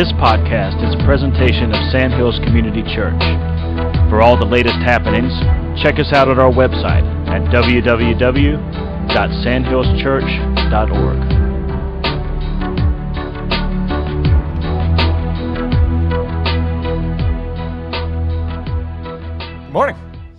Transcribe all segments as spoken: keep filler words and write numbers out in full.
This podcast is a presentation of Sandhills Community Church. For all the latest happenings, check us out at our website at w w w dot sandhills church dot org. Good morning.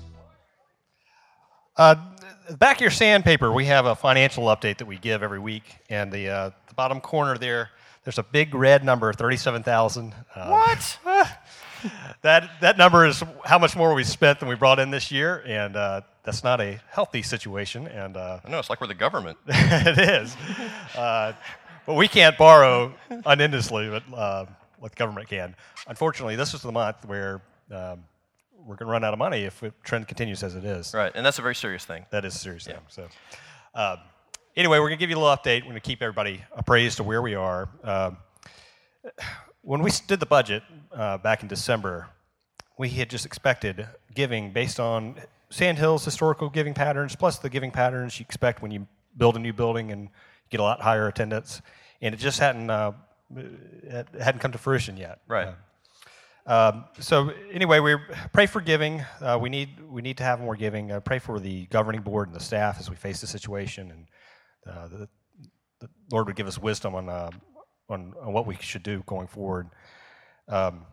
Uh, back of your sandpaper, we have a financial update that we give every week, and the, uh, the bottom corner there, there's a big red number, thirty-seven thousand. Uh, What? that that number is how much more we spent than we brought in this year, and uh, that's not a healthy situation. And uh, I know, it's like we're the government. it is, uh, but we can't borrow unendlessly, but uh, what the government can. Unfortunately, this is the month where um, we're going to run out of money if the trend continues as it is. Right, and that's a very serious thing. That is a serious Yeah. thing. So, um, anyway, we're going to give you a little update. We're going to keep everybody appraised to where we are. Um, when we did the budget uh, back in December, we had just expected giving based on Sandhills' historical giving patterns, plus the giving patterns you expect when you build a new building and get a lot higher attendance. And it just hadn't uh, it hadn't come to fruition yet. Right. Uh, Um, so anyway, we pray for giving. Uh, we need we need to have more giving. Uh, pray for the governing board and the staff as we face the situation, and uh, the, the Lord would give us wisdom on, uh, on on what we should do going forward. Um,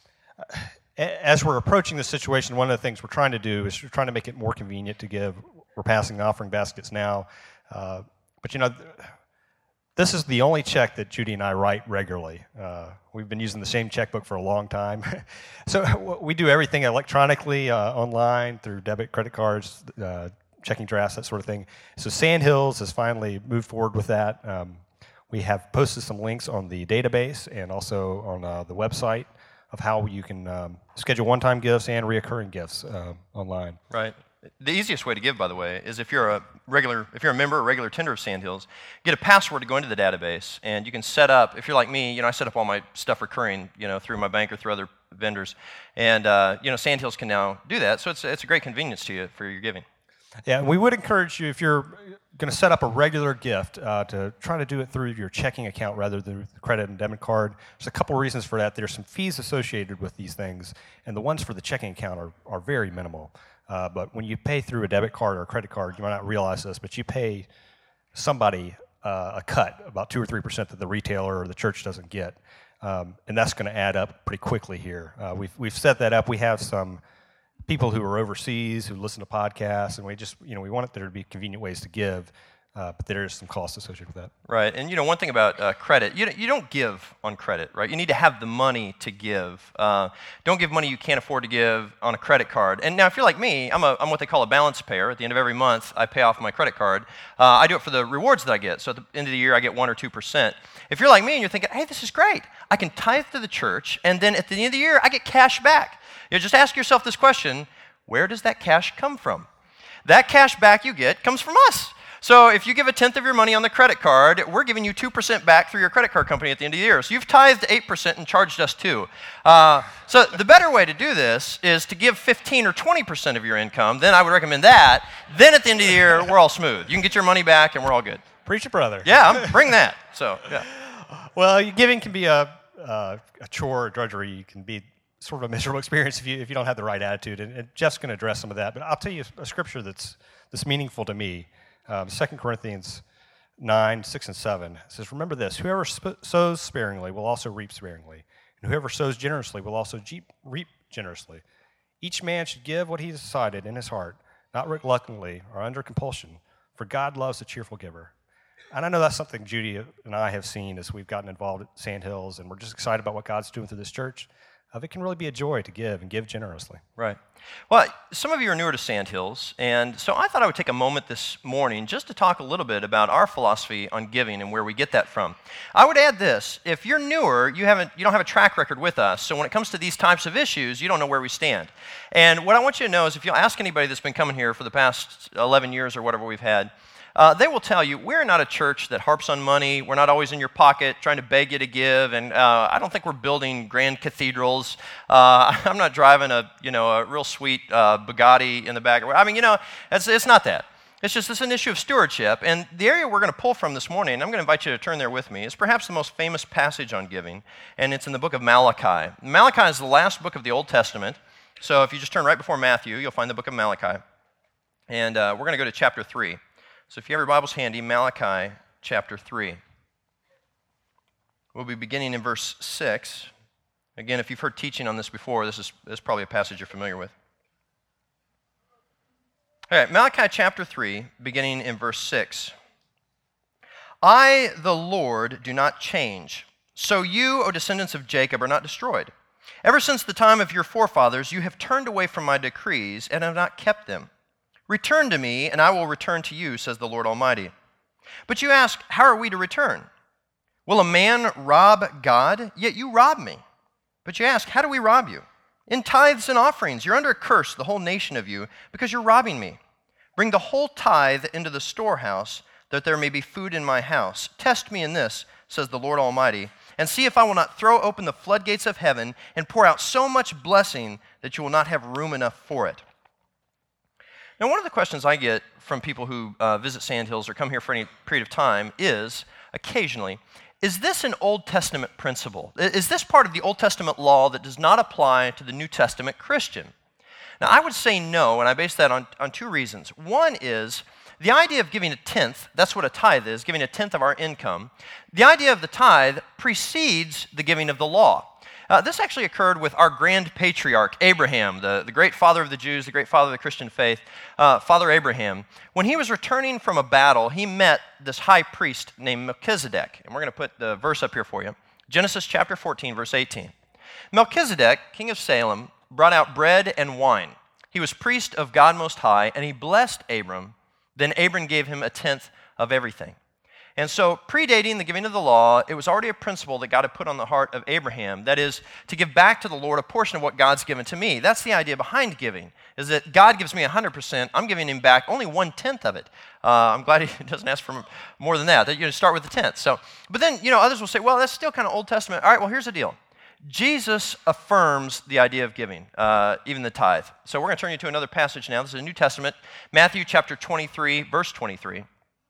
as we're approaching this situation, one of the things we're trying to do is we're trying to make it more convenient to give. We're passing the offering baskets now, uh, but you know. This is the only check that Judy and I write regularly. Uh, we've been using the same checkbook for a long time. So we do everything electronically, uh, online, through debit, credit cards, uh, checking drafts, that sort of thing. So Sandhills has finally moved forward with that. Um, we have posted some links on the database and also on uh, the website of how you can um, schedule one-time gifts and reoccurring gifts uh, online. Right. The easiest way to give, by the way, is if you're a regular, if you're a member or regular tender of Sandhills, get a password to go into the database, and you can set up. If you're like me, you know, I set up all my stuff recurring, you know, through my bank or through other vendors, and uh, you know, Sandhills can now do that. So it's it's a great convenience to you for your giving. Yeah, and we would encourage you, if you're going to set up a regular gift, uh, to try to do it through your checking account rather than the credit and debit card. There's a couple reasons for that. There's some fees associated with these things, and the ones for the checking account are, are very minimal. Uh, but when you pay through a debit card or a credit card, you might not realize this, but you pay somebody uh, a cut, about two or three percent that the retailer or the church doesn't get, um, and that's going to add up pretty quickly here. Uh, we've we've set that up. We have some people who are overseas who listen to podcasts, and we just you know we want it there to be convenient ways to give, uh, but there is some cost associated with that. Right, and you know one thing about uh, credit, you don't, you don't give on credit, right? You need to have the money to give. Uh, don't give money you can't afford to give on a credit card. And now, if you're like me, I'm a I'm what they call a balance payer. At the end of every month, I pay off my credit card. Uh, I do it for the rewards that I get. So at the end of the year, I get one or two percent. If you're like me and you're thinking, hey, this is great, I can tithe to the church, and then at the end of the year, I get cash back. You know, just ask yourself this question: where does that cash come from? That cash back you get comes from us. So if you give a tenth of your money on the credit card, we're giving you two percent back through your credit card company at the end of the year. So you've tithed eight percent and charged us two. Uh, so the better way to do this is to give fifteen or twenty percent of your income. Then I would recommend that. Then at the end of the year, we're all smooth. You can get your money back and we're all good. Preach it, brother. Yeah, I'm, bring that. So, yeah. Well, giving can be a, uh, a chore, a drudgery. It can be sort of a miserable experience if you if you don't have the right attitude. And, and Jeff's going to address some of that. But I'll tell you a scripture that's that's meaningful to me. Um, Second Corinthians nine, six, and seven says, remember this, whoever sp- sows sparingly will also reap sparingly, and whoever sows generously will also jeep, reap generously. Each man should give what he has decided in his heart, not reluctantly or under compulsion, for God loves a cheerful giver. And I know that's something Judy and I have seen as we've gotten involved at Sandhills, and we're just excited about what God's doing through this church. Uh, it can really be a joy to give and give generously. Right. Well, some of you are newer to Sandhills, and so I thought I would take a moment this morning just to talk a little bit about our philosophy on giving and where we get that from. I would add this: if you're newer, you haven't, you don't have a track record with us, so when it comes to these types of issues, you don't know where we stand. And what I want you to know is, if you ask anybody that's been coming here for the past eleven years or whatever we've had, Uh, they will tell you, we're not a church that harps on money. We're not always in your pocket trying to beg you to give. And uh, I don't think we're building grand cathedrals. Uh, I'm not driving a, you know, a real sweet uh, Bugatti in the back. I mean, you know, it's, it's not that. It's just it's an issue of stewardship. And the area we're going to pull from this morning, I'm going to invite you to turn there with me, is perhaps the most famous passage on giving, and it's in the book of Malachi. Malachi is the last book of the Old Testament. So if you just turn right before Matthew, you'll find the book of Malachi. And uh, we're going to go to chapter three. So if you have your Bibles handy, Malachi chapter three. We'll be beginning in verse six. Again, if you've heard teaching on this before, this is, this is probably a passage you're familiar with. All right, Malachi chapter three, beginning in verse six. I, the Lord, do not change. So you, O descendants of Jacob, are not destroyed. Ever since the time of your forefathers, you have turned away from my decrees and have not kept them. Return to me, and I will return to you, says the Lord Almighty. But you ask, how are we to return? Will a man rob God? Yet you rob me. But you ask, how do we rob you? In tithes and offerings. You're under a curse, the whole nation of you, because you're robbing me. Bring the whole tithe into the storehouse, that there may be food in my house. Test me in this, says the Lord Almighty, and see if I will not throw open the floodgates of heaven and pour out so much blessing that you will not have room enough for it. Now, one of the questions I get from people who uh, visit Sandhills or come here for any period of time is, occasionally, is this an Old Testament principle? Is this part of the Old Testament law that does not apply to the New Testament Christian? Now, I would say no, and I base that on, on two reasons. One is the idea of giving a tenth, that's what a tithe is, giving a tenth of our income. The idea of the tithe precedes the giving of the law. Uh, this actually occurred with our grand patriarch, Abraham, the, the great father of the Jews, the great father of the Christian faith, uh, Father Abraham. When he was returning from a battle, he met this high priest named Melchizedek. And we're going to put the verse up here for you. Genesis chapter fourteen, verse eighteen. Melchizedek, king of Salem, brought out bread and wine. He was priest of God Most High, and he blessed Abram. Then Abram gave him a tenth of everything. And so, predating the giving of the law, it was already a principle that God had put on the heart of Abraham, that is, to give back to the Lord a portion of what God's given to me. That's the idea behind giving, is that God gives me one hundred percent, I'm giving him back only one-tenth of it. Uh, I'm glad he doesn't ask for more than that, that you start with the tenth. So, but then, you know, others will say, well, that's still kind of Old Testament. All right, well, here's the deal. Jesus affirms the idea of giving, uh, even the tithe. So we're going to turn you to another passage now. This is the New Testament, Matthew chapter twenty-three, verse twenty-three.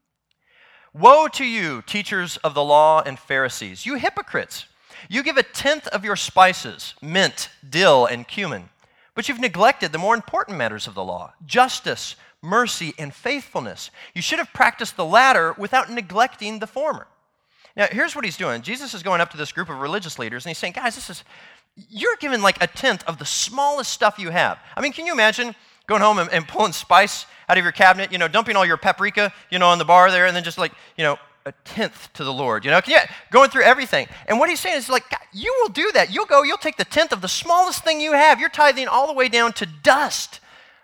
Woe to you, teachers of the law and Pharisees, you hypocrites! You give a tenth of your spices, mint, dill, and cumin, but you've neglected the more important matters of the law, justice, mercy, and faithfulness. You should have practiced the latter without neglecting the former. Now, here's what he's doing. Jesus is going up to this group of religious leaders, and he's saying, guys, this is, you're giving like a tenth of the smallest stuff you have. I mean, can you imagine going home and, and pulling spice out of your cabinet, you know, dumping all your paprika, you know, on the bar there, and then just like, you know, a tenth to the Lord, you know, yeah, going through everything. And what he's saying is like, God, you will do that. You'll go, you'll take the tenth of the smallest thing you have. You're tithing all the way down to dust.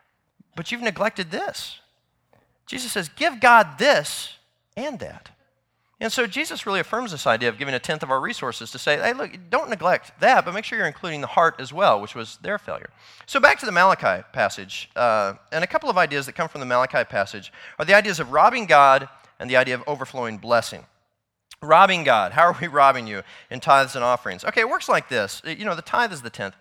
But you've neglected this. Jesus says, give God this and that. And so Jesus really affirms this idea of giving a tenth of our resources to say, hey, look, don't neglect that, but make sure you're including the heart as well, which was their failure. So back to the Malachi passage, uh, and a couple of ideas that come from the Malachi passage are the ideas of robbing God and the idea of overflowing blessing. Robbing God. How are we robbing you in tithes and offerings? Okay, it works like this. You know, the tithe is the tenth.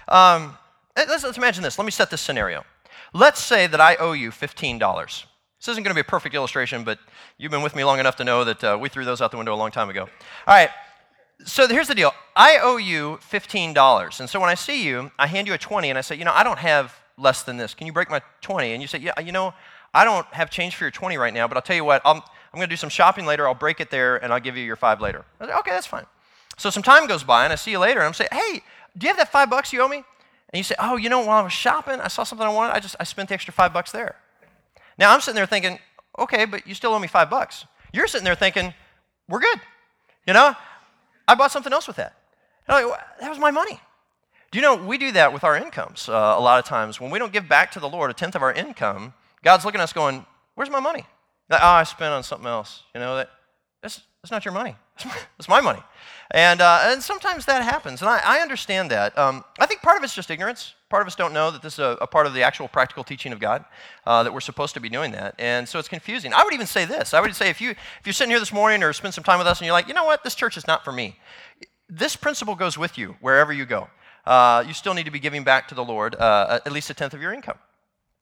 Um, let's, let's imagine this. Let me set this scenario. Let's say that I owe you fifteen dollars. This isn't going to be a perfect illustration, but you've been with me long enough to know that uh, we threw those out the window a long time ago. All right, so here's the deal. I owe you fifteen dollars, and so when I see you, I hand you a twenty, and I say, you know, I don't have less than this. Can you break my twenty? And you say, yeah, you know, I don't have change for your twenty right now, but I'll tell you what, I'm, I'm going to do some shopping later. I'll break it there, and I'll give you your five later. I say, okay, that's fine. So some time goes by, and I see you later, and I'm saying, hey, do you have that five bucks you owe me? And you say, oh, you know, while I was shopping, I saw something I wanted. I just I spent the extra five bucks there. Now, I'm sitting there thinking, okay, but you still owe me five bucks. You're sitting there thinking, we're good. You know, I bought something else with that. And I'm like, that was my money. Do you know, we do that with our incomes uh, a lot of times. When we don't give back to the Lord a tenth of our income, God's looking at us going, where's my money? Like, oh, I spent on something else. You know, that that's, that's not your money. That's my, that's my money. And uh, and sometimes that happens, and I, I understand that. Um, I think part of it's just ignorance. Part of us don't know that this is a, a part of the actual practical teaching of God, uh, that we're supposed to be doing that, and so it's confusing. I would even say this. I would say if, you, if you're sitting here this morning or spend some time with us and you're like, you know what, this church is not for me, this principle goes with you wherever you go. Uh, you still need to be giving back to the Lord uh, at least a tenth of your income.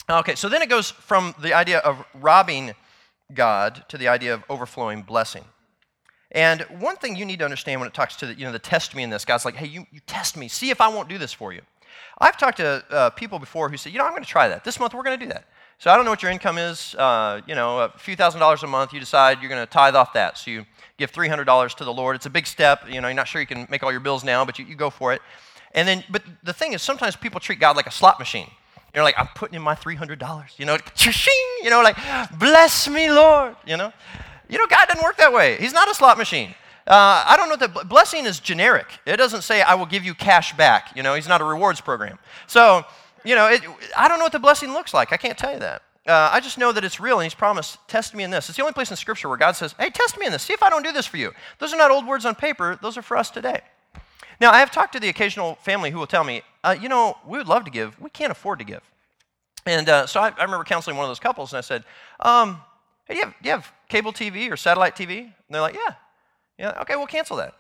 Okay, so then it goes from the idea of robbing God to the idea of overflowing blessing. And one thing you need to understand when it talks to the, you know, the test me in this, God's like, hey, you, you test me, see if I won't do this for you. I've talked to uh, people before who say, you know, I'm going to try that. This month we're going to do that. So I don't know what your income is, uh, you know, a few thousand dollars a month, you decide you're going to tithe off that. So you give three hundred dollars to the Lord. It's a big step. You know, you're not sure you can make all your bills now, but you, you go for it. And then, but the thing is, sometimes people treat God like a slot machine. You're like, I'm putting in my three hundred dollars, you know, cha-ching, you know, like, bless me, Lord, you know. You know, God doesn't work that way. He's not a slot machine. Uh, I don't know what the blessing is generic. It doesn't say, I will give you cash back. You know, he's not a rewards program. So, you know, it, I don't know what the blessing looks like. I can't tell you that. Uh, I just know that it's real, and he's promised, test me in this. It's the only place in Scripture where God says, hey, test me in this. See if I don't do this for you. Those are not old words on paper. Those are for us today. Now, I have talked to the occasional family who will tell me, uh, you know, we would love to give. We can't afford to give. And uh, so I, I remember counseling one of those couples, and I said, um, hey, do you, have, do you have cable T V or satellite T V? And they're like, yeah. Yeah, okay, we'll cancel that.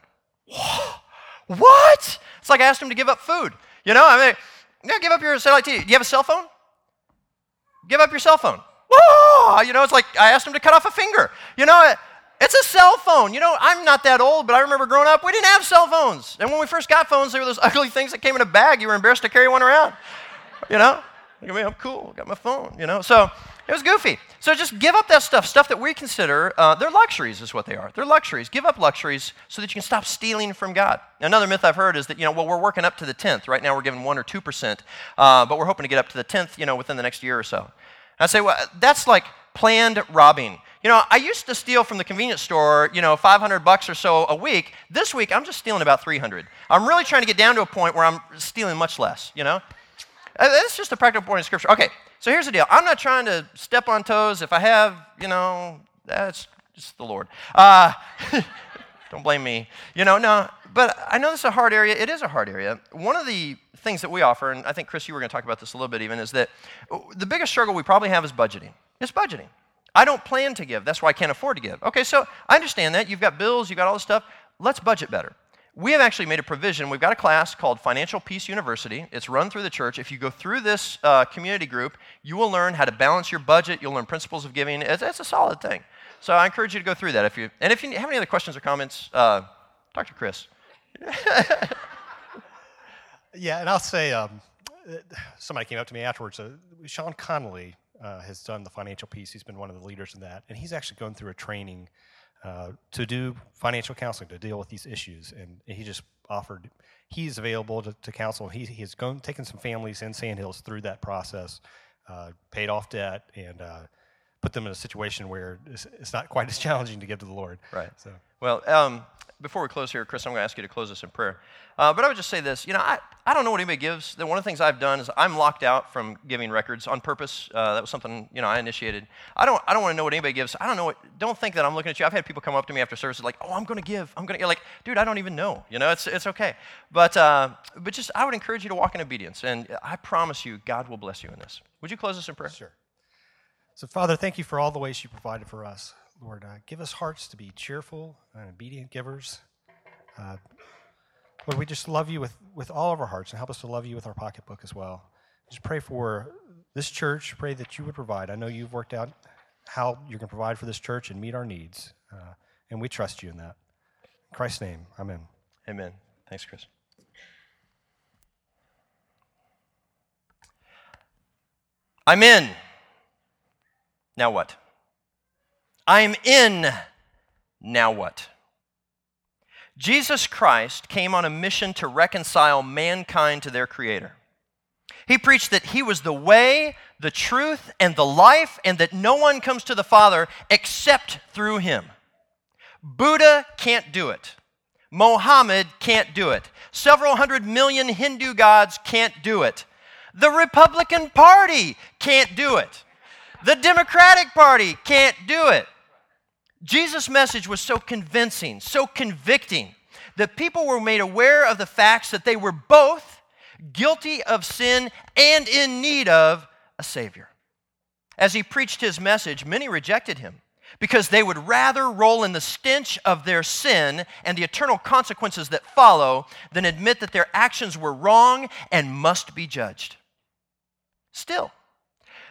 What? It's like I asked them to give up food. You know, I mean, yeah, give up your satellite T V. Do you have a cell phone? Give up your cell phone. Whoa! You know, it's like I asked them to cut off a finger. You know, it's a cell phone. You know, I'm not that old, but I remember growing up, we didn't have cell phones. And when we first got phones, they were those ugly things that came in a bag. You were embarrassed to carry one around. You know? Look at me, I'm cool. Got my phone, you know? So it was goofy. So just give up that stuff, stuff that we consider, uh, they're luxuries is what they are. They're luxuries. Give up luxuries so that you can stop stealing from God. Another myth I've heard is that, you know, well, we're working up to the tenth. Right now we're giving one or two percent, uh, but we're hoping to get up to the tenth, you know, within the next year or so. And I say, well, that's like planned robbing. You know, I used to steal from the convenience store, you know, five hundred bucks or so a week. This week, I'm just stealing about three hundred. I'm really trying to get down to a point where I'm stealing much less, you know? That's just a practical point in Scripture. Okay, so here's the deal. I'm not trying to step on toes. If I have, you know, that's just the Lord. Uh, don't blame me. You know, no, but I know this is a hard area. It is a hard area. One of the things that we offer, and I think, Chris, you were going to talk about this a little bit even, is that the biggest struggle we probably have is budgeting. It's budgeting. I don't plan to give. That's why I can't afford to give. Okay, so I understand that. You've got bills. You've got all this stuff. Let's budget better. We have actually made a provision. We've got a class called Financial Peace University. It's run through the church. If you go through this uh, community group, you will learn how to balance your budget. You'll learn principles of giving. It's, it's a solid thing. So I encourage you to go through that. If you And if you have any other questions or comments, uh, talk to Chris. Yeah, and I'll say, um, somebody came up to me afterwards. Uh, Sean Connolly uh, has done the Financial Peace. He's been one of the leaders in that. And he's actually going through a training Uh, to do financial counseling, to deal with these issues. And he just offered, he's available to, to counsel. He, he's gone, taken some families in Sandhills through that process, uh, paid off debt, and uh, put them in a situation where it's, it's not quite as challenging to give to the Lord. Right. So. Well, um, before we close here, Chris, I'm going to ask you to close us in prayer. Uh, but I would just say this. You know, I, I don't know what anybody gives. The, one of the things I've done is I'm locked out from giving records on purpose. Uh, that was something, you know, I initiated. I don't I don't want to know what anybody gives. I don't know what, don't think that I'm looking at you. I've had people come up to me after services like, oh, I'm going to give. I'm going to, you're like, dude, I don't even know. You know, it's it's okay. But, uh, but just, I would encourage you to walk in obedience. And I promise you, God will bless you in this. Would you close us in prayer? Sure. So, Father, thank you for all the ways you provided for us. Lord, uh, give us hearts to be cheerful and obedient givers. Uh, Lord, we just love you with, with all of our hearts, and help us to love you with our pocketbook as well. Just pray for this church. Pray that you would provide. I know you've worked out how you're going to provide for this church and meet our needs, uh, and we trust you in that. In Christ's name, amen. Amen. Thanks, Chris. I'm in. Now what? I'm in. Now what? Jesus Christ came on a mission to reconcile mankind to their Creator. He preached that He was the way, the truth, and the life, and that no one comes to the Father except through Him. Buddha can't do it. Mohammed can't do it. Several hundred million Hindu gods can't do it. The Republican Party can't do it. The Democratic Party can't do it. Jesus' message was so convincing, so convicting, that people were made aware of the facts that they were both guilty of sin and in need of a Savior. As he preached his message, many rejected him because they would rather roll in the stench of their sin and the eternal consequences that follow than admit that their actions were wrong and must be judged. Still,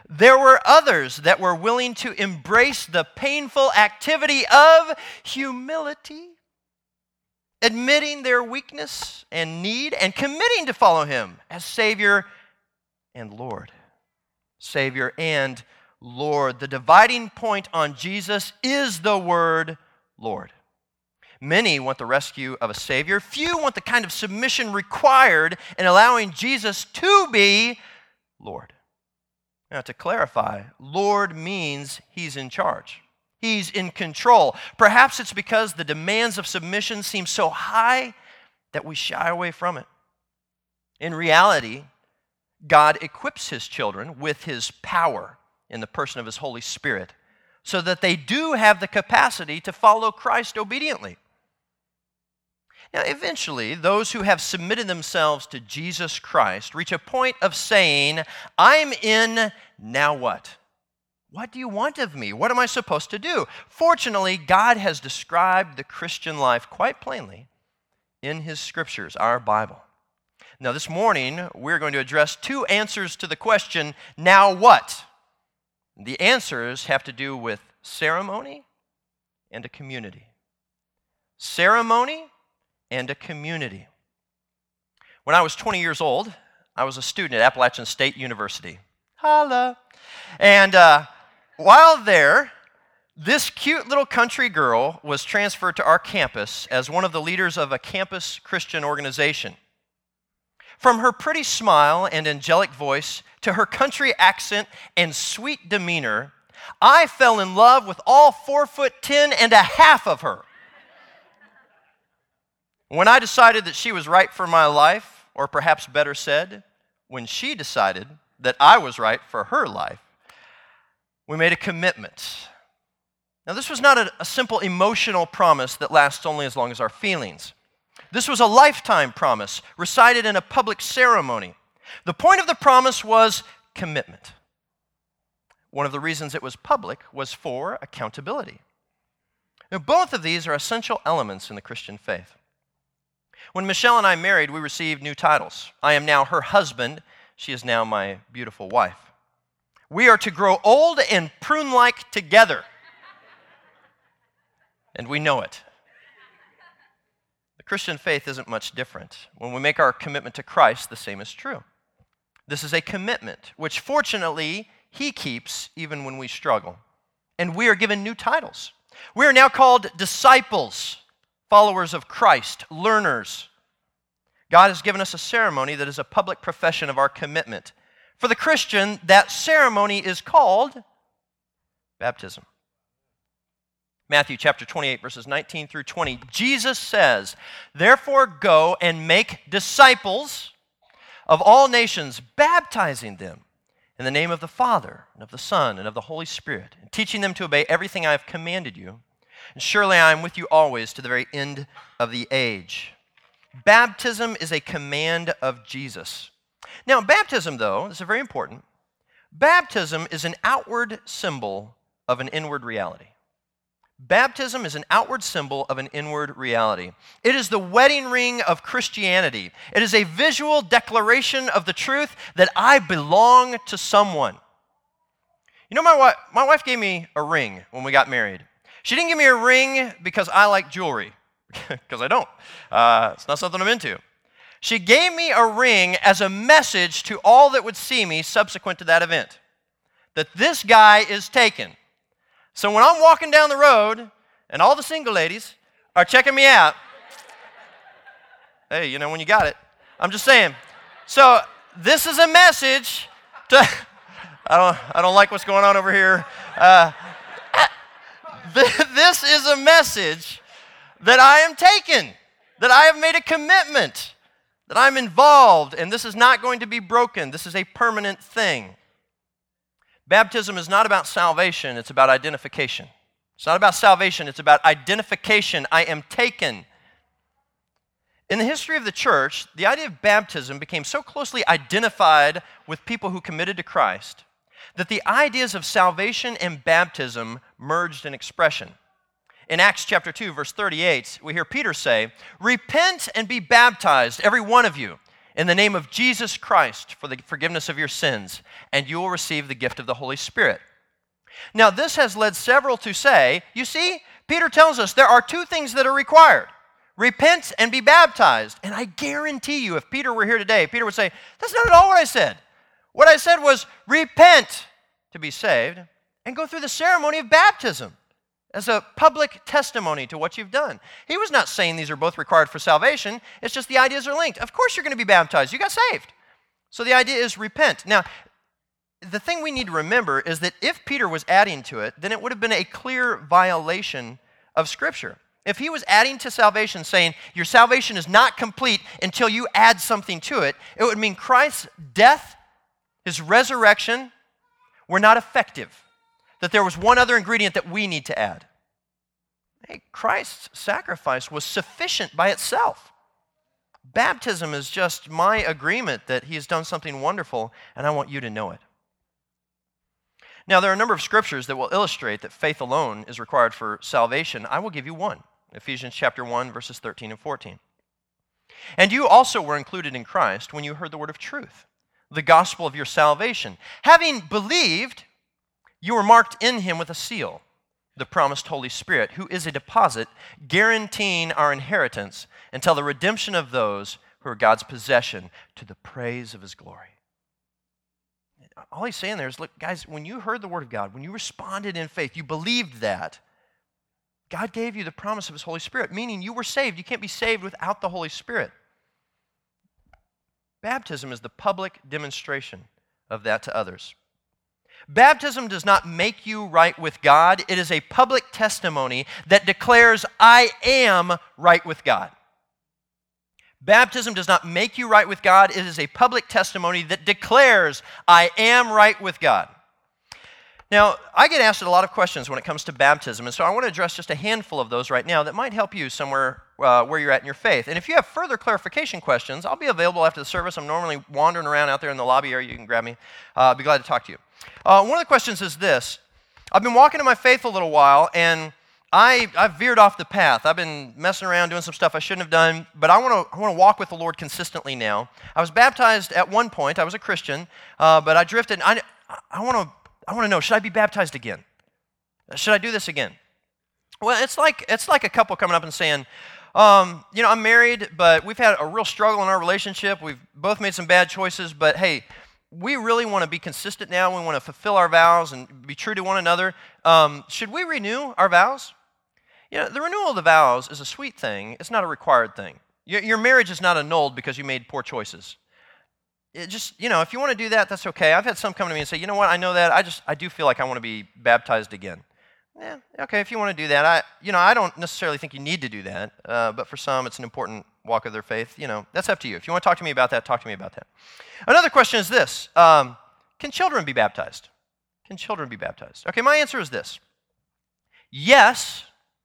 there were others that were willing to embrace the painful activity of humility, admitting their weakness and need and committing to follow him as Savior and Lord. Savior and Lord. The dividing point on Jesus is the word Lord. Many want the rescue of a Savior. Few want the kind of submission required in allowing Jesus to be Lord. Now, to clarify, Lord means he's in charge. He's in control. Perhaps it's because the demands of submission seem so high that we shy away from it. In reality, God equips his children with his power in the person of his Holy Spirit so that they do have the capacity to follow Christ obediently. Now, eventually, those who have submitted themselves to Jesus Christ reach a point of saying, I'm in, now what? What do you want of me? What am I supposed to do? Fortunately, God has described the Christian life quite plainly in his scriptures, our Bible. Now, this morning, we're going to address two answers to the question, now what? The answers have to do with ceremony and a community. Ceremony and a community. When I was twenty years old, I was a student at Appalachian State University. Holla! And uh, while there, this cute little country girl was transferred to our campus as one of the leaders of a campus Christian organization. From her pretty smile and angelic voice to her country accent and sweet demeanor, I fell in love with all four foot ten and a half of her. When I decided that she was right for my life, or perhaps better said, when she decided that I was right for her life, we made a commitment. Now, this was not a, a simple emotional promise that lasts only as long as our feelings. This was a lifetime promise recited in a public ceremony. The point of the promise was commitment. One of the reasons it was public was for accountability. Now, both of these are essential elements in the Christian faith. When Michelle and I married, we received new titles. I am now her husband. She is now my beautiful wife. We are to grow old and prune-like together. And we know it. The Christian faith isn't much different. When we make our commitment to Christ, the same is true. This is a commitment, which fortunately he keeps even when we struggle. And we are given new titles. We are now called disciples, followers of Christ, learners. God has given us a ceremony that is a public profession of our commitment. For the Christian, that ceremony is called baptism. Matthew chapter twenty-eight, verses nineteen through twenty, Jesus says, "Therefore go and make disciples of all nations, baptizing them in the name of the Father, and of the Son, and of the Holy Spirit, and teaching them to obey everything I have commanded you. And surely I am with you always to the very end of the age." Baptism is a command of Jesus. Now, baptism, though, this is very important. Baptism is an outward symbol of an inward reality. Baptism is an outward symbol of an inward reality. It is the wedding ring of Christianity. It is a visual declaration of the truth that I belong to someone. You know, my wife, my wife gave me a ring when we got married. She didn't give me a ring because I like jewelry, because I don't. Uh, it's not something I'm into. She gave me a ring as a message to all that would see me subsequent to that event, that this guy is taken. So when I'm walking down the road and all the single ladies are checking me out, hey, you know, when you got it, I'm just saying. So this is a message to, I don't, I don't like what's going on over here. Uh, this is a message that I am taken, that I have made a commitment, that I'm involved, and this is not going to be broken. This is a permanent thing. Baptism is not about salvation, it's about identification. It's not about salvation, it's about identification. I am taken. In the history of the church, the idea of baptism became so closely identified with people who committed to Christ that the ideas of salvation and baptism merged in expression. In Acts chapter two, verse thirty-eight, we hear Peter say, "Repent and be baptized, every one of you, in the name of Jesus Christ for the forgiveness of your sins, and you will receive the gift of the Holy Spirit. Now, this has led several to say, you see, Peter tells us there are two things that are required. Repent and be baptized. And I guarantee you, if Peter were here today, Peter would say, that's not at all what I said. What I said was repent to be saved and go through the ceremony of baptism as a public testimony to what you've done. He was not saying these are both required for salvation. It's just the ideas are linked. Of course you're going to be baptized. You got saved. So the idea is repent. Now, the thing we need to remember is that if Peter was adding to it, then it would have been a clear violation of Scripture. If he was adding to salvation, saying your salvation is not complete until you add something to it, it would mean Christ's death, his resurrection, were not effective. That there was one other ingredient that we need to add. Hey, Christ's sacrifice was sufficient by itself. Baptism is just my agreement that he has done something wonderful, and I want you to know it. Now, there are a number of scriptures that will illustrate that faith alone is required for salvation. I will give you one, Ephesians chapter one, verses thirteen and fourteen. And you also were included in Christ when you heard the word of truth, the gospel of your salvation. Having believed, you were marked in him with a seal, the promised Holy Spirit, who is a deposit guaranteeing our inheritance until the redemption of those who are God's possession to the praise of his glory. All he's saying there is, look, guys, when you heard the word of God, when you responded in faith, you believed that, God gave you the promise of his Holy Spirit, meaning you were saved. You can't be saved without the Holy Spirit. Baptism is the public demonstration of that to others. Baptism does not make you right with God. It is a public testimony that declares, I am right with God. Baptism does not make you right with God. It is a public testimony that declares, I am right with God. Now, I get asked a lot of questions when it comes to baptism, and so I want to address just a handful of those right now that might help you somewhere uh, where you're at in your faith. And if you have further clarification questions, I'll be available after the service. I'm normally wandering around out there in the lobby area. You can grab me. Uh, I'll be glad to talk to you. Uh, one of the questions is this. I've been walking in my faith a little while, and I, I've veered off the path. I've been messing around doing some stuff I shouldn't have done, but I want to I want to walk with the Lord consistently now. I was baptized at one point. I was a Christian, uh, but I drifted. I, I want to I want to know, should I be baptized again? Should I do this again? Well, it's like it's like a couple coming up and saying, um, you know, I'm married, but we've had a real struggle in our relationship. We've both made some bad choices, but hey, we really want to be consistent now. We want to fulfill our vows and be true to one another. Um, should we renew our vows? You know, the renewal of the vows is a sweet thing. It's not a required thing. Your, your marriage is not annulled because you made poor choices. It just, you know, if you want to do that, that's okay. I've had some come to me and say, you know what, I know that. I just, I do feel like I want to be baptized again. Yeah, okay, if you want to do that. I, you know, I don't necessarily think you need to do that, uh, but for some, it's an important walk of their faith. You know, that's up to you. If you want to talk to me about that, talk to me about that. Another question is this. Um, can children be baptized? Can children be baptized? Okay, my answer is this. Yes,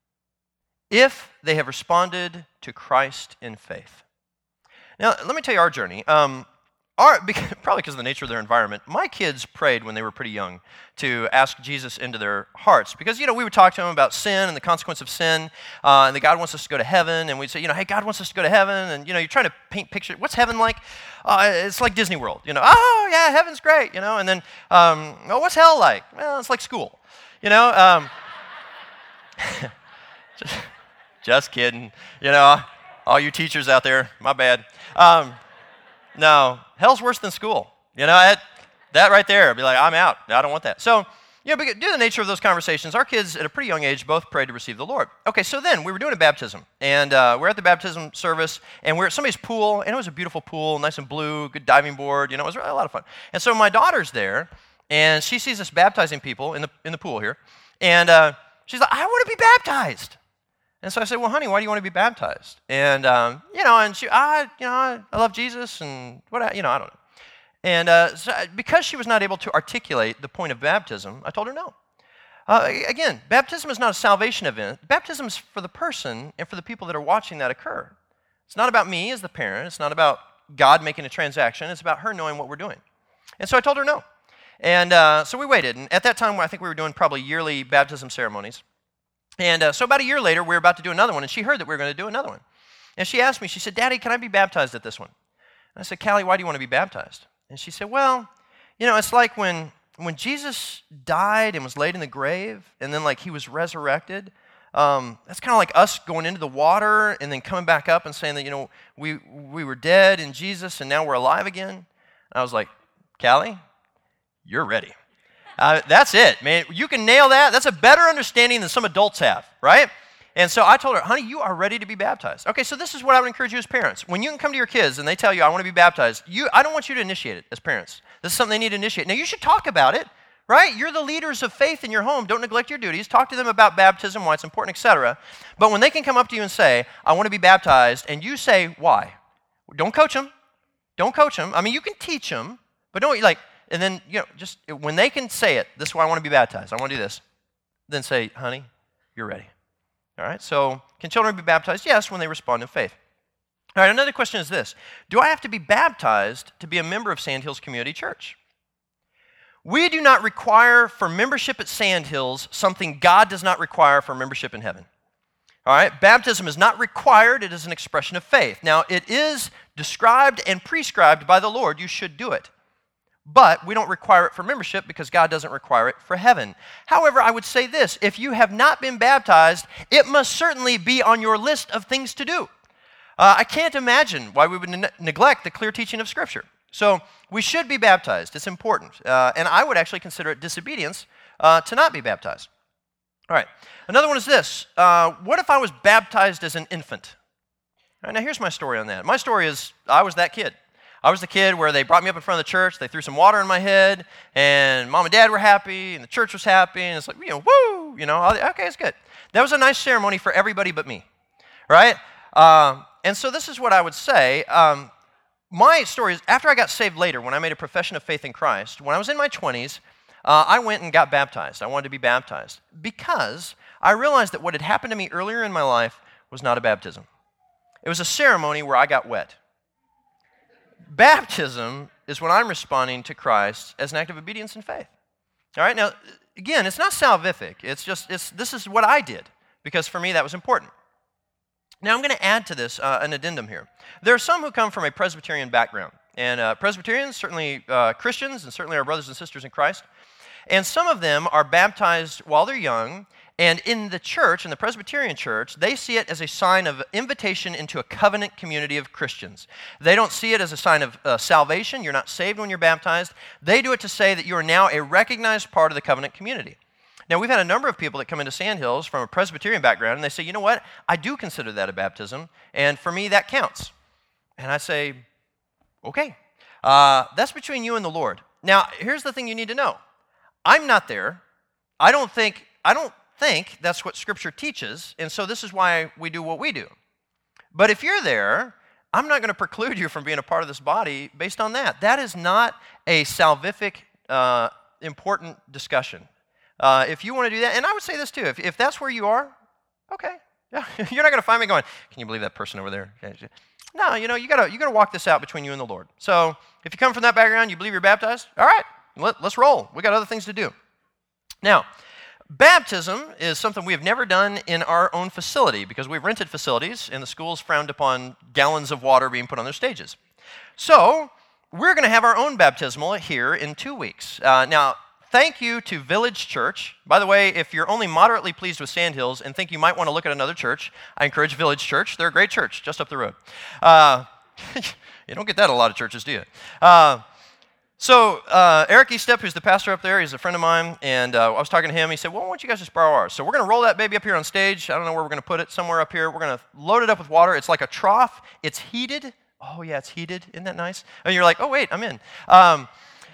if they have responded to Christ in faith. Now, let me tell you our journey. Um, our, because, probably because of the nature of their environment, my kids prayed when they were pretty young to ask Jesus into their hearts. Because, you know, we would talk to them about sin and the consequence of sin, uh, and that God wants us to go to heaven, and we'd say, you know, hey, God wants us to go to heaven, and, you know, you're trying to paint picture, what's heaven like? Uh, it's like Disney World, you know, oh, yeah, heaven's great, you know, and then, um, oh, what's hell like? Well, it's like school, you know. Um, just, just kidding, you know, all you teachers out there, my bad. Um, no, hell's worse than school, you know, I, that right there, I'd be like, I'm out, I don't want that. So, you know, due to the nature of those conversations, our kids at a pretty young age both prayed to receive the Lord. Okay, so then we were doing a baptism, and uh, we're at the baptism service, and we're at somebody's pool, and it was a beautiful pool, nice and blue, good diving board, you know, it was really a lot of fun. And so my daughter's there, and she sees us baptizing people in the in the pool here, and uh, she's like, I want to be baptized. And so I said, well, honey, why do you want to be baptized? And, um, you know, and she, I, you know, I love Jesus, and what, you know, I don't know. And uh, so because she was not able to articulate the point of baptism, I told her no. Uh, again, baptism is not a salvation event. Baptism is for the person and for the people that are watching that occur. It's not about me as the parent. It's not about God making a transaction. It's about her knowing what we're doing. And so I told her no. And uh, so we waited. And at that time, I think we were doing probably yearly baptism ceremonies. And uh, so about a year later, we were about to do another one, and she heard that we were going to do another one. And she asked me, she said, Daddy, can I be baptized at this one? I said, Callie, why do you want to be baptized? And she said, well, you know, it's like when when Jesus died and was laid in the grave, and then like he was resurrected. Um, that's kind of like us going into the water and then coming back up and saying that, you know, we we were dead in Jesus and now we're alive again. And I was like, Callie, you're ready. Uh, that's it, man. You can nail that. That's a better understanding than some adults have, right? And so I told her, honey, you are ready to be baptized. Okay, so this is what I would encourage you as parents. When you can come to your kids and they tell you, I want to be baptized, you, I don't want you to initiate it as parents. This is something they need to initiate. Now, you should talk about it, right? You're the leaders of faith in your home. Don't neglect your duties. Talk to them about baptism, why it's important, et cetera. But when they can come up to you and say, I want to be baptized, and you say, why? Don't coach them. Don't coach them. I mean, you can teach them, but don't, like, and then, you know, just when they can say it, this is why I want to be baptized, I want to do this, then say, honey, you're ready. All right, so can children be baptized? Yes, when they respond in faith. All right, another question is this. Do I have to be baptized to be a member of Sandhills Community Church? We do not require for membership at Sandhills something God does not require for membership in heaven. All right, baptism is not required. It is an expression of faith. Now, it is described and prescribed by the Lord. You should do it. But we don't require it for membership because God doesn't require it for heaven. However, I would say this, if you have not been baptized, it must certainly be on your list of things to do. Uh, I can't imagine why we would ne- neglect the clear teaching of Scripture. So we should be baptized. It's important. Uh, and I would actually consider it disobedience uh, to not be baptized. All right, another one is this. Uh, what if I was baptized as an infant? All right, now here's my story on that. My story is I was that kid. I was the kid where they brought me up in front of the church, they threw some water in my head, and mom and dad were happy, and the church was happy, and it's like, you know, woo, you know, okay, it's good. That was a nice ceremony for everybody but me, right? Uh, and so this is what I would say. Um, my story is, after I got saved later, when I made a profession of faith in Christ, when I was in my twenties, uh, I went and got baptized. I wanted to be baptized because I realized that what had happened to me earlier in my life was not a baptism. It was a ceremony where I got wet. Baptism is when I'm responding to Christ as an act of obedience and faith. All right, now, again, it's not salvific. It's just, it's, this is what I did, because for me that was important. Now, I'm going to add to this uh, an addendum here. There are some who come from a Presbyterian background, and uh, Presbyterians, certainly uh, Christians, and certainly our brothers and sisters in Christ, and some of them are baptized while they're young, and in the church, in the Presbyterian church, they see it as a sign of invitation into a covenant community of Christians. They don't see it as a sign of uh, salvation. You're not saved when you're baptized. They do it to say that you are now a recognized part of the covenant community. Now, we've had a number of people that come into Sandhills from a Presbyterian background, and they say, you know what, I do consider that a baptism, and for me, that counts. And I say, okay, uh, that's between you and the Lord. Now, here's the thing you need to know. I'm not there. I don't think, I don't think that's what Scripture teaches, and so this is why we do what we do. But if you're there, I'm not going to preclude you from being a part of this body based on that. That is not a salvific, uh, important discussion. Uh, if you want to do that, and I would say this too, if, if that's where you are, okay. Yeah, you're not going to find me going, can you believe that person over there? No, you know, you got to you got to walk this out between you and the Lord. So if you come from that background, you believe you're baptized, all right, let, let's roll. We got other things to do. Now, baptism is something we have never done in our own facility because we've rented facilities and the schools frowned upon gallons of water being put on their stages. So we're going to have our own baptismal here in two weeks. Uh, now, thank you to Village Church. By the way, if you're only moderately pleased with Sandhills and think you might want to look at another church, I encourage Village Church. They're a great church just up the road. Uh, you don't get that at a lot of churches, do you? Uh, So uh, Eric Estep, who's the pastor up there, he's a friend of mine, and uh, I was talking to him. He said, well, why don't you guys just borrow ours? So we're going to roll that baby up here on stage. I don't know where we're going to put it, somewhere up here. We're going to load it up with water. It's like a trough. It's heated. Oh, yeah, it's heated. Isn't that nice? And you're like, oh, wait, I'm in. Um,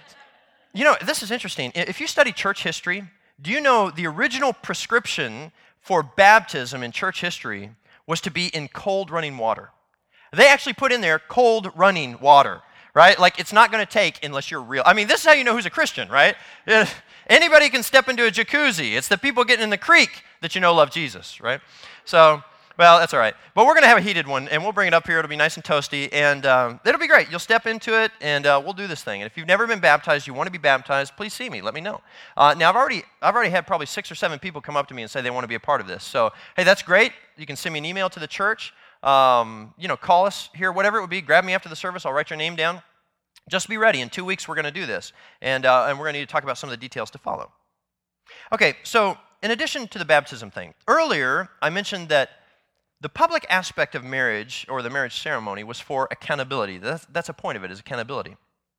you know, this is interesting. If you study church history, do you know the original prescription for baptism in church history was to be in cold running water? They actually put in there cold running water. Right? Like, it's not going to take unless you're real. I mean, this is how you know who's a Christian, right? Anybody can step into a jacuzzi. It's the people getting in the creek that you know love Jesus, right? So, well, that's all right. But we're going to have a heated one, and we'll bring it up here. It'll be nice and toasty, and um, it'll be great. You'll step into it, and uh, we'll do this thing. And if you've never been baptized, you want to be baptized, please see me. Let me know. Uh, now, I've already, I've already had probably six or seven people come up to me and say they want to be a part of this. So, hey, that's great. You can send me an email to the church. um, you know, call us here, whatever it would be. Grab me after the service. I'll write your name down. Just be ready. In two weeks, we're going to do this. And, uh, and we're going to need to talk about some of the details to follow. Okay, so in addition to the baptism thing, earlier I mentioned that the public aspect of marriage, or the marriage ceremony, was for accountability. That's, that's a point of it, is accountability.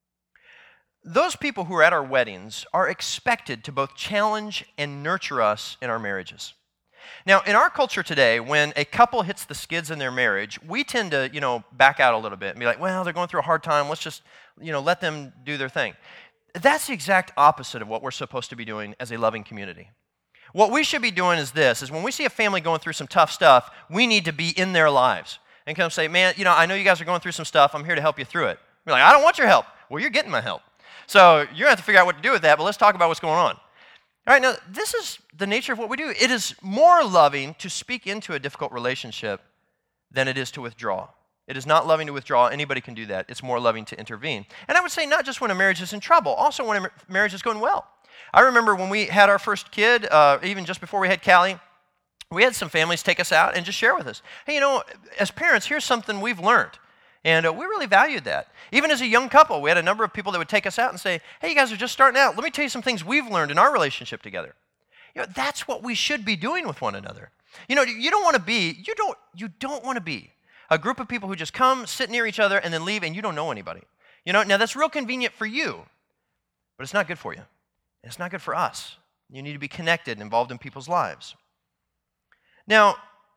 Those people who are at our weddings are expected to both challenge and nurture us in our marriages. Now, in our culture today, when a couple hits the skids in their marriage, we tend to, you know, back out a little bit and be like, well, they're going through a hard time. Let's just, you know, let them do their thing. That's the exact opposite of what we're supposed to be doing as a loving community. What we should be doing is this, is when we see a family going through some tough stuff, we need to be in their lives and come say, man, you know, I know you guys are going through some stuff. I'm here to help you through it. You're like, I don't want your help. Well, you're getting my help. So you're going to have to figure out what to do with that, but let's talk about what's going on. All right, now, this is the nature of what we do. It is more loving to speak into a difficult relationship than it is to withdraw. It is not loving to withdraw. Anybody can do that. It's more loving to intervene. And I would say not just when a marriage is in trouble, also when a marriage is going well. I remember when we had our first kid, uh, even just before we had Callie, we had some families take us out and just share with us, hey, you know, as parents, here's something we've learned. And uh, we really valued that. Even as a young couple, we had a number of people that would take us out and say, hey, you guys are just starting out. Let me tell you some things we've learned in our relationship together. You know, that's what we should be doing with one another. You know, you don't want to be, you don't, you don't want to be a group of people who just come, sit near each other, and then leave, and you don't know anybody. You know, now that's real convenient for you, but it's not good for you. It's not good for us. You need to be connected and involved in people's lives. Now,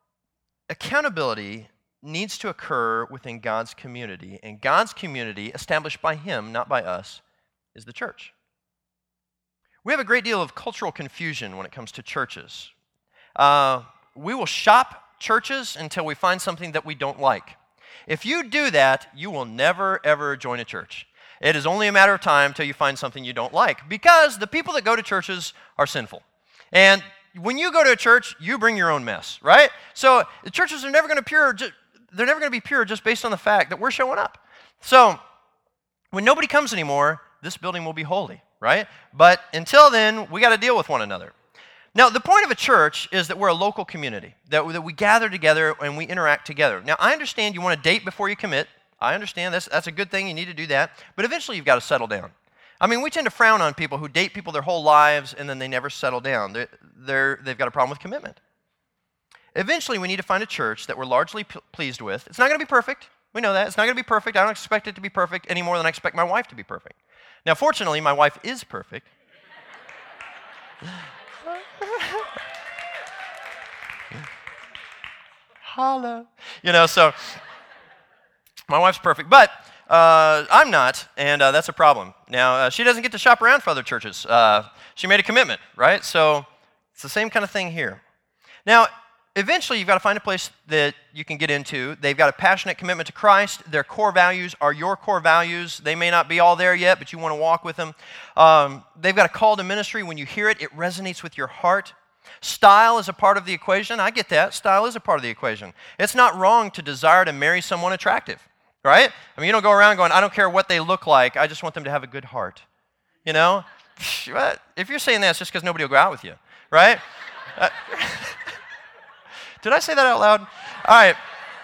accountability needs to occur within God's community, and God's community, established by Him, not by us, is the church. We have a great deal of cultural confusion when it comes to churches. Uh, we will shop churches until we find something that we don't like. If you do that, you will never, ever join a church. It is only a matter of time until you find something you don't like, because the people that go to churches are sinful. And when you go to a church, you bring your own mess, right? So the churches are never going to pure. They're never going to be pure just based on the fact that we're showing up. So when nobody comes anymore, this building will be holy, right? But until then, we got to deal with one another. Now, the point of a church is that we're a local community, that, that we gather together and we interact together. Now, I understand you want to date before you commit. I understand that's, that's a good thing. You need to do that. But eventually, you've got to settle down. I mean, we tend to frown on people who date people their whole lives and then they never settle down. They're, they're, they've got a problem with commitment. Eventually, we need to find a church that we're largely p- pleased with. It's not going to be perfect. We know that. It's not going to be perfect. I don't expect it to be perfect any more than I expect my wife to be perfect. Now, fortunately, my wife is perfect. Holla. You know, so my wife's perfect, but uh, I'm not, and uh, that's a problem. Now, uh, she doesn't get to shop around for other churches. Uh, she made a commitment, right? So it's the same kind of thing here. Now, eventually, you've got to find a place that you can get into. They've got a passionate commitment to Christ. Their core values are your core values. They may not be all there yet, but you want to walk with them. Um, they've got a call to ministry. When you hear it, it resonates with your heart. Style is a part of the equation. I get that. Style is a part of the equation. It's not wrong to desire to marry someone attractive, right? I mean, you don't go around going, I don't care what they look like. I just want them to have a good heart. You know? If you're saying that, it's just because nobody will go out with you, right? uh, Did I say that out loud? All right.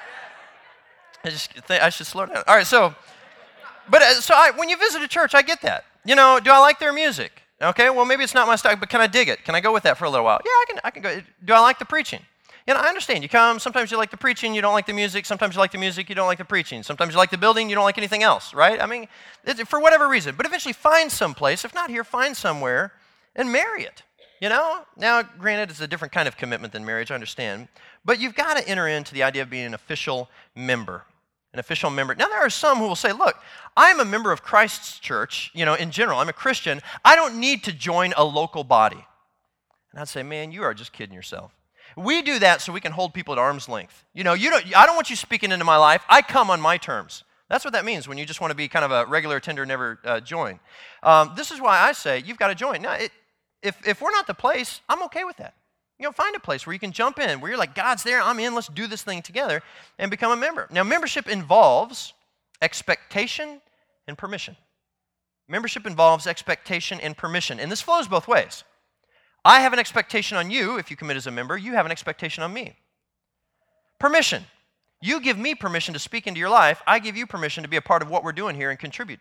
I just think I should slow down. All right, so, but uh, so I, when you visit a church, I get that. You know, do I like their music? Okay, well, maybe it's not my style, but can I dig it? Can I go with that for a little while? Yeah, I can. I can go. Do I like the preaching? You know, I understand. You come. Sometimes you like the preaching, you don't like the music. Sometimes you like the music, you don't like the preaching. Sometimes you like the building, you don't like anything else, right? I mean, it, for whatever reason. But eventually, find some place. If not here, find somewhere and marry it. You know? Now, granted, it's a different kind of commitment than marriage, I understand. But you've got to enter into the idea of being an official member. An official member. Now, there are some who will say, look, I'm a member of Christ's church, you know, in general. I'm a Christian. I don't need to join a local body. And I'd say, man, you are just kidding yourself. We do that so we can hold people at arm's length. You know, you don't, I don't want you speaking into my life. I come on my terms. That's what that means when you just want to be kind of a regular attender, never uh, join. Um, this is why I say you've got to join. Now, it, if, if we're not the place, I'm okay with that. You know, find a place where you can jump in, where you're like, God's there, I'm in, let's do this thing together, and become a member. Now, membership involves expectation and permission. Membership involves expectation and permission, and this flows both ways. I have an expectation on you if you commit as a member. You have an expectation on me. Permission. You give me permission to speak into your life. I give you permission to be a part of what we're doing here and contribute.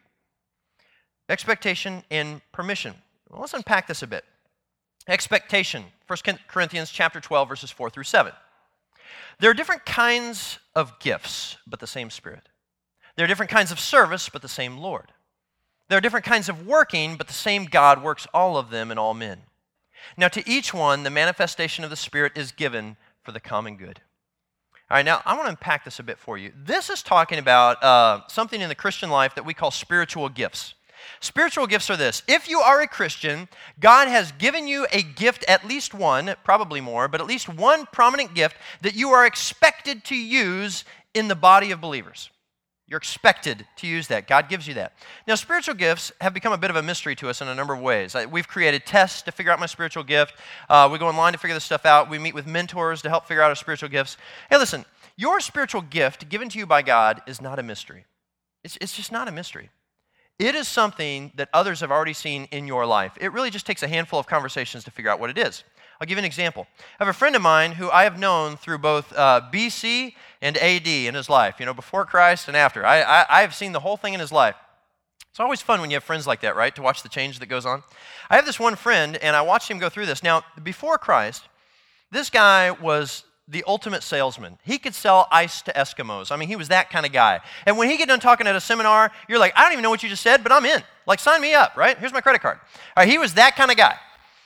Expectation and permission. Well, let's unpack this a bit. Expectation, First Corinthians chapter twelve, verses four through seven. There are different kinds of gifts, but the same Spirit. There are different kinds of service, but the same Lord. There are different kinds of working, but the same God works all of them in all men. Now to each one, the manifestation of the Spirit is given for the common good. All right, now I want to unpack this a bit for you. This is talking about uh, something in the Christian life that we call spiritual gifts. Spiritual gifts are this. If you are a Christian, God has given you a gift, at least one, probably more, but at least one prominent gift that you are expected to use in the body of believers. You're expected to use that. God gives you that. Now, spiritual gifts have become a bit of a mystery to us in a number of ways. We've created tests to figure out my spiritual gift. Uh, we go online to figure this stuff out. We meet with mentors to help figure out our spiritual gifts. Hey, listen, your spiritual gift given to you by God is not a mystery. It's, it's just not a mystery. It is something that others have already seen in your life. It really just takes a handful of conversations to figure out what it is. I'll give you an example. I have a friend of mine who I have known through both uh, B C and A D in his life, you know, before Christ and after. I, I, I have seen the whole thing in his life. It's always fun when you have friends like that, right, to watch the change that goes on. I have this one friend, and I watched him go through this. Now, before Christ, this guy was the ultimate salesman. He could sell ice to Eskimos. I mean, he was that kind of guy. And when he get done talking at a seminar, you're like, I don't even know what you just said, but I'm in. Like, sign me up, right? Here's my credit card. All right, he was that kind of guy.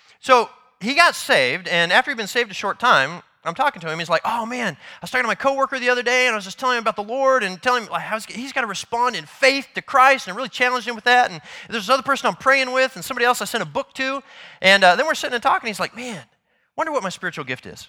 So he got saved, and after he'd been saved a short time, I'm talking to him. He's like, oh, man, I was talking to my coworker the other day, and I was just telling him about the Lord and telling him like, how he's got to respond in faith to Christ, and I really challenged him with that. And there's this other person I'm praying with and somebody else I sent a book to. And uh, then we're sitting and talking. He's like, man, wonder what my spiritual gift is.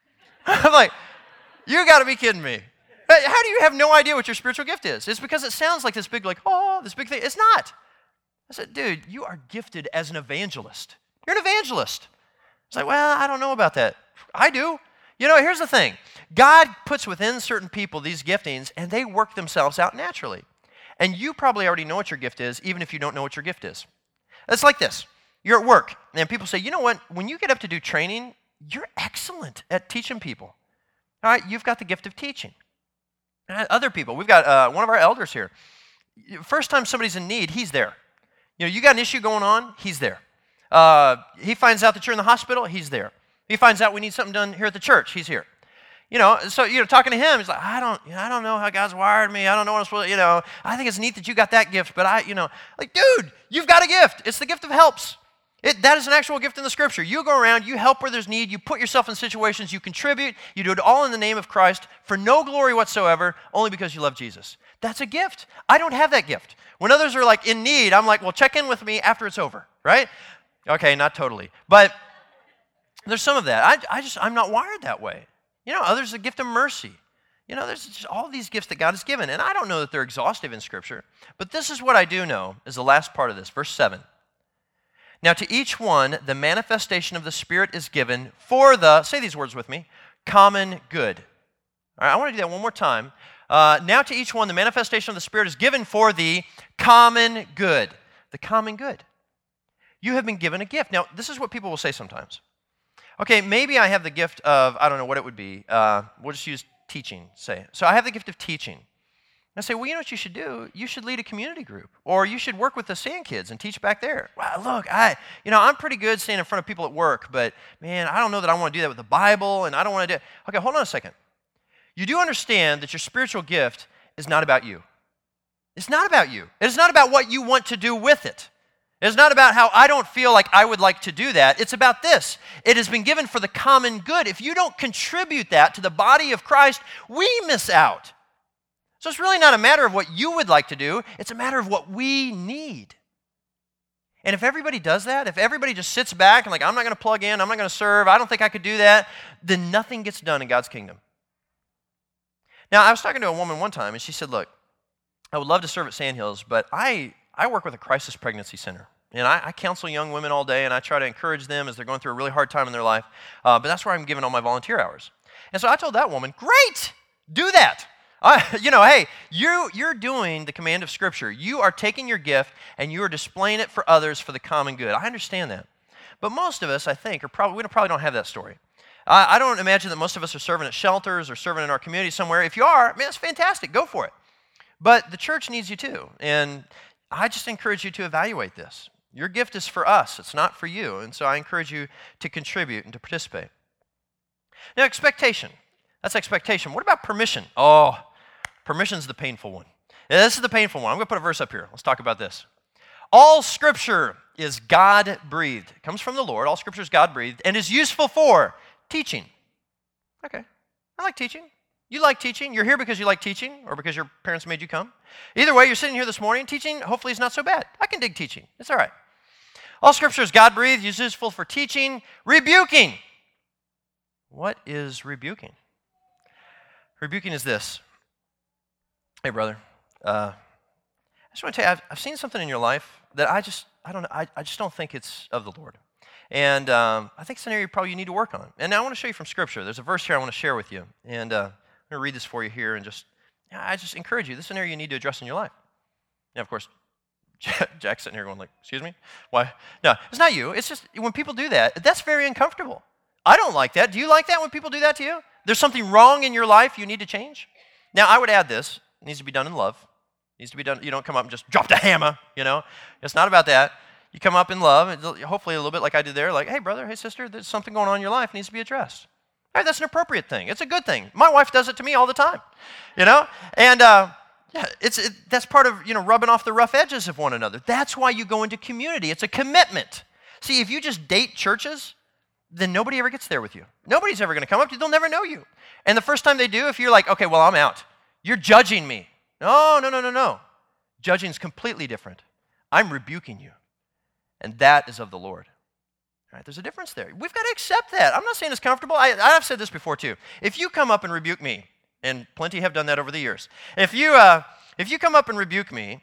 I'm like, you got to be kidding me. How do you have no idea what your spiritual gift is? It's because it sounds like this big, like, oh, this big thing. It's not. I said, dude, you are gifted as an evangelist. You're an evangelist. It's like, well, I don't know about that. I do. You know, here's the thing. God puts within certain people these giftings, and they work themselves out naturally. And you probably already know what your gift is, even if you don't know what your gift is. It's like this. You're at work, and people say, you know what? When you get up to do training, you're excellent at teaching people. All right, you've got the gift of teaching. And other people, we've got uh, one of our elders here. First time somebody's in need, he's there. You know, you got an issue going on, he's there. Uh, he finds out that you're in the hospital, he's there. He finds out we need something done here at the church, he's here. You know, so, you know, talking to him, he's like, I don't, you know, I don't know how God's wired me. I don't know what I'm supposed to, you know, I think it's neat that you got that gift, but I, you know, like, dude, you've got a gift. It's the gift of helps. It, that is an actual gift in the Scripture. You go around, you help where there's need, you put yourself in situations, you contribute, you do it all in the name of Christ for no glory whatsoever, only because you love Jesus. That's a gift. I don't have that gift. When others are like in need, I'm like, well, check in with me after it's over, right? Okay, not totally. But there's some of that. I, I just, I'm not wired that way. You know, others a gift of mercy. You know, there's just all these gifts that God has given, and I don't know that they're exhaustive in Scripture, but this is what I do know is the last part of this, verse seven. Now to each one, the manifestation of the Spirit is given for the, say these words with me, common good. All right, I want to do that one more time. Uh, now to each one, the manifestation of the Spirit is given for the common good. The common good. You have been given a gift. Now, this is what people will say sometimes. Okay, maybe I have the gift of, I don't know what it would be. Uh, we'll just use teaching, say. So I have the gift of teaching. I say, well, you know what you should do? You should lead a community group, or you should work with the Sand Kids and teach back there. Wow, look, I, you know, I'm pretty good standing in front of people at work, but man, I don't know that I want to do that with the Bible, and I don't want to do it. Okay, hold on a second. You do understand that your spiritual gift is not about you. It's not about you. It's not about what you want to do with it. It's not about how I don't feel like I would like to do that. It's about this. It has been given for the common good. If you don't contribute that to the body of Christ, we miss out. So it's really not a matter of what you would like to do. It's a matter of what we need. And if everybody does that, if everybody just sits back and like, I'm not going to plug in, I'm not going to serve, I don't think I could do that, then nothing gets done in God's kingdom. Now, I was talking to a woman one time, and she said, look, I would love to serve at Sandhills, but I, I work with a crisis pregnancy center. And I, I counsel young women all day, and I try to encourage them as they're going through a really hard time in their life. Uh, but that's where I'm giving all my volunteer hours. And so I told that woman, great, do that. I, you know, hey, you, you're doing the command of Scripture. You are taking your gift, and you are displaying it for others for the common good. I understand that. But most of us, I think, are probably, we don't, probably don't have that story. I, I don't imagine that most of us are serving at shelters or serving in our community somewhere. If you are, man, that's fantastic. Go for it. But the church needs you too. And I just encourage you to evaluate this. Your gift is for us. It's not for you. And so I encourage you to contribute and to participate. Now, expectation. That's expectation. What about permission? Oh, permission's the painful one. Yeah, this is the painful one. I'm going to put a verse up here. Let's talk about this. All Scripture is God-breathed. It comes from the Lord. All Scripture is God-breathed and is useful for teaching. Okay, I like teaching. You like teaching. You're here because you like teaching or because your parents made you come. Either way, you're sitting here this morning. Teaching, hopefully, is not so bad. I can dig teaching. It's all right. All Scripture is God-breathed, is useful for teaching, rebuking. What is rebuking? Rebuking is this. Hey, brother, uh, I just want to tell you, I've, I've seen something in your life that I just, I don't know, I, I just don't think it's of the Lord. And um, I think it's an area probably you need to work on. And now I want to show you from Scripture. There's a verse here I want to share with you. And uh, I'm going to read this for you here and just, I just encourage you. This is an area you need to address in your life. And of course, Jack's sitting here going like, excuse me? Why? No, it's not you. It's just when people do that, that's very uncomfortable. I don't like that. Do you like that when people do that to you? There's something wrong in your life you need to change? Now, I would add this. It needs to be done in love. It needs to be done. You don't come up and just drop the hammer, you know. It's not about that. You come up in love, and hopefully a little bit like I did there, like, hey, brother, hey, sister, there's something going on in your life that needs to be addressed. All right, that's an appropriate thing. It's a good thing. My wife does it to me all the time, you know. And uh, yeah, it's it, that's part of, you know, rubbing off the rough edges of one another. That's why you go into community. It's a commitment. See, if you just date churches, then nobody ever gets there with you. Nobody's ever going to come up to you. They'll never know you. And the first time they do, if you're like, okay, well, I'm out. You're judging me. No, no, no, no, no. Judging is completely different. I'm rebuking you. And that is of the Lord. All right, there's a difference there. We've got to accept that. I'm not saying it's comfortable. I, I've said this before too. If you come up and rebuke me, and plenty have done that over the years, if you, uh, if you come up and rebuke me,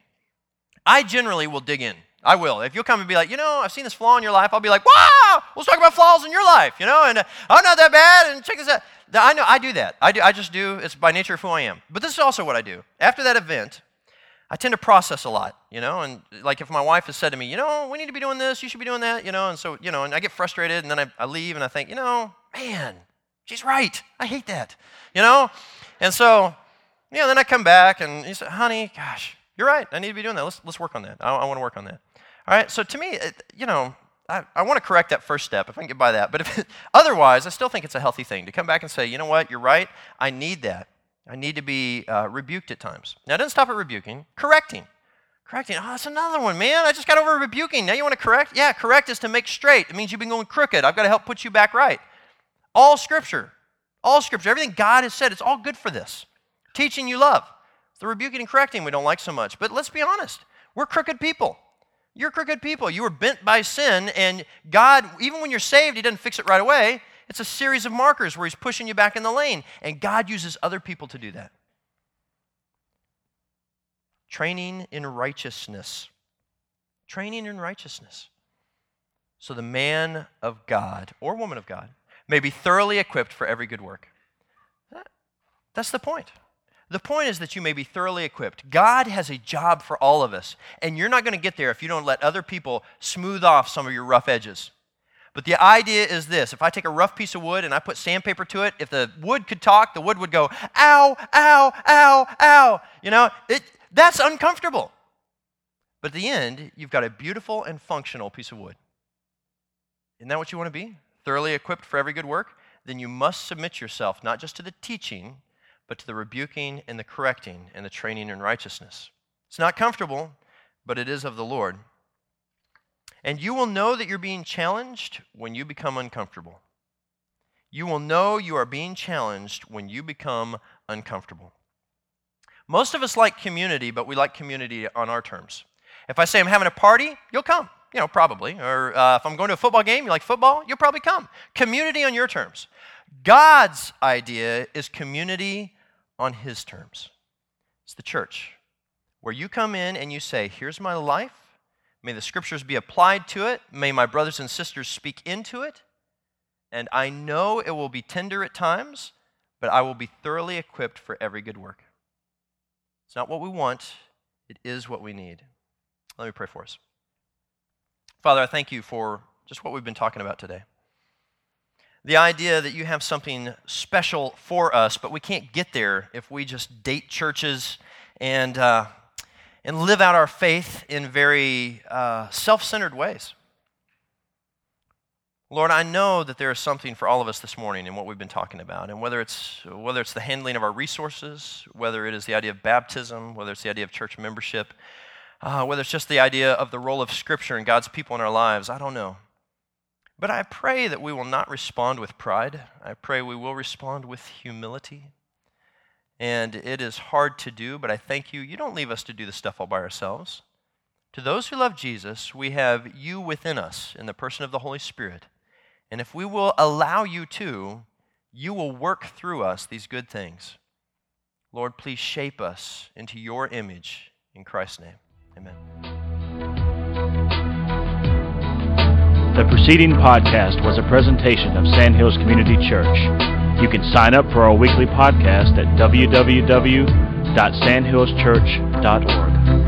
I generally will dig in. I will. If you'll come and be like, you know, I've seen this flaw in your life, I'll be like, wow, let's talk about flaws in your life, you know, and uh, I'm not that bad, and check this out. I know, I do that. I, do, I just do. It's by nature of who I am. But this is also what I do. After that event, I tend to process a lot, you know, and like if my wife has said to me, you know, we need to be doing this, you should be doing that, you know, and so, you know, and I get frustrated, and then I, I leave, and I think, you know, man, she's right. I hate that, you know, and so, you know, then I come back, and you say, honey, gosh, you're right. I need to be doing that. Let's, let's work on that. I, I want to work on that. All right, so to me, it, you know, I, I want to correct that first step if I can get by that. But if it, otherwise, I still think it's a healthy thing to come back and say, you know what, you're right. I need that. I need to be uh, rebuked at times. Now, it doesn't stop at rebuking. Correcting. Correcting. Oh, that's another one, man. I just got over rebuking. Now you want to correct? Yeah, correct is to make straight. It means you've been going crooked. I've got to help put you back right. All Scripture. All Scripture. Everything God has said, it's all good for this. Teaching you love. It's the rebuking and correcting we don't like so much. But let's be honest. We're crooked people. You're crooked people. You were bent by sin, and God, even when you're saved, He doesn't fix it right away. It's a series of markers where He's pushing you back in the lane, and God uses other people to do that. Training in righteousness. Training in righteousness. So the man of God, or woman of God, may be thoroughly equipped for every good work. That's the point. The point is that you may be thoroughly equipped. God has a job for all of us, and you're not going to get there if you don't let other people smooth off some of your rough edges. But the idea is this. If I take a rough piece of wood and I put sandpaper to it, if the wood could talk, the wood would go, ow, ow, ow, ow. You know, it, that's uncomfortable. But at the end, you've got a beautiful and functional piece of wood. Isn't that what you want to be? Thoroughly equipped for every good work? Then you must submit yourself not just to the teaching, but to the rebuking and the correcting and the training in righteousness. It's not comfortable, but it is of the Lord. And you will know that you're being challenged when you become uncomfortable. You will know you are being challenged when you become uncomfortable. Most of us like community, but we like community on our terms. If I say I'm having a party, you'll come, you know, probably. Or uh, if I'm going to a football game, you like football, you'll probably come. Community on your terms. God's idea is community on His terms. It's the church, where you come in and you say, here's my life. May the Scriptures be applied to it. May my brothers and sisters speak into it. And I know it will be tender at times, but I will be thoroughly equipped for every good work. It's not what we want. It is what we need. Let me pray for us. Father, I thank you for just what we've been talking about today. The idea that you have something special for us, but we can't get there if we just date churches and uh, and live out our faith in very uh, self-centered ways. Lord, I know that there is something for all of us this morning in what we've been talking about, and whether it's whether it's the handling of our resources, whether it is the idea of baptism, whether it's the idea of church membership, uh, whether it's just the idea of the role of Scripture and God's people in our lives, I don't know. But I pray that we will not respond with pride. I pray we will respond with humility. And it is hard to do, but I thank you. You don't leave us to do this stuff all by ourselves. To those who love Jesus, we have you within us in the person of the Holy Spirit. And if we will allow you to, you will work through us these good things. Lord, please shape us into your image. In Christ's name, amen. The preceding podcast was a presentation of Sandhills Community Church. You can sign up for our weekly podcast at w w w dot sandhills church dot org.